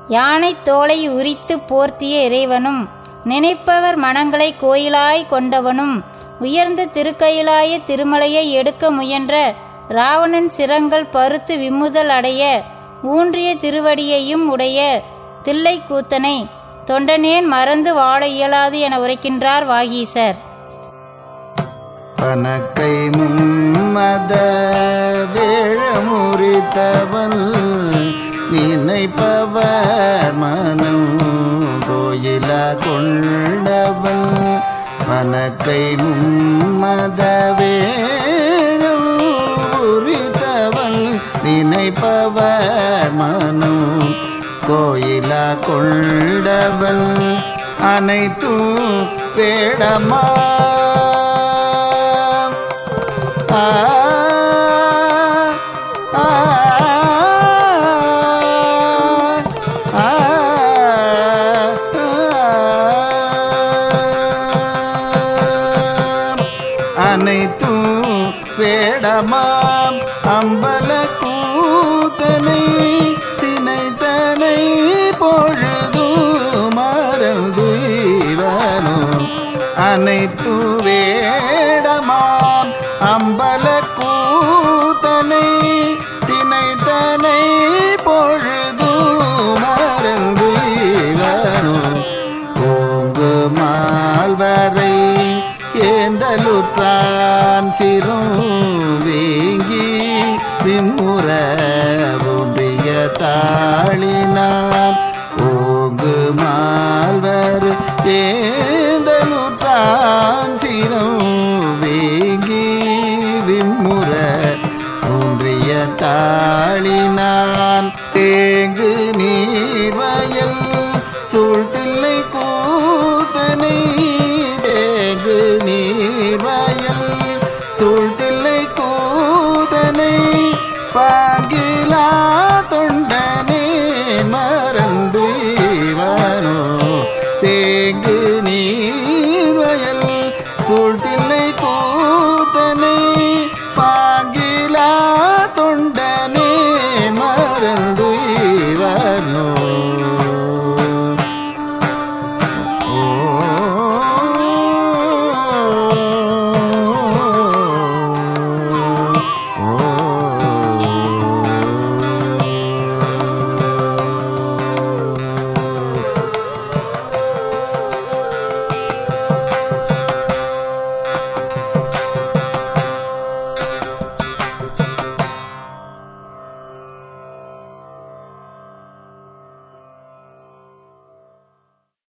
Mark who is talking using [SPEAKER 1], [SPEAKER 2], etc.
[SPEAKER 1] யானை தோலை உரித்து போர்த்திய இறைவனும் நினைப்பவர் மனங்களை கோயிலாய் கொண்டவனும் உயர்ந்த திருக்கயிலாய திருமலையை எடுக்க முயன்ற இராவணன் சிரங்கள் பருத்து விம்முதல் அடைய ஊன்றிய திருவடியையும் உடைய தில்லைக்கூத்தனை தொண்டனேன் மறந்து வாழ இயலாது என உரைக்கின்றார் வாகீசர்.
[SPEAKER 2] பனக்கை மும்மத வேழமுறித்தவன் நினைப்பவர் மனம் கோயில கொண்டவன். பனக்கை மும்மத வேழம் உரித்தவன் நினைப்பவர் மனம் கோயில கொண்டவன். அனைத்தும் வேடமா அனைத்தும் வேடமாம் அம்பல கூத்தனை தினைத்தனை பொழுது மறந்து இவனும். அனைத்து வேடமாம் அம்பல கூத்தனை தினைத்தனை பொழுது மறந்து இவனும். ஓங்கு மால்வரை ஏந்தலுற்றான் சிறும் வீங்கி விம்முற ஒன்றிய தாளினான். ஓங்கு மால்வர் ஏந்தலுற்றான் சிறும்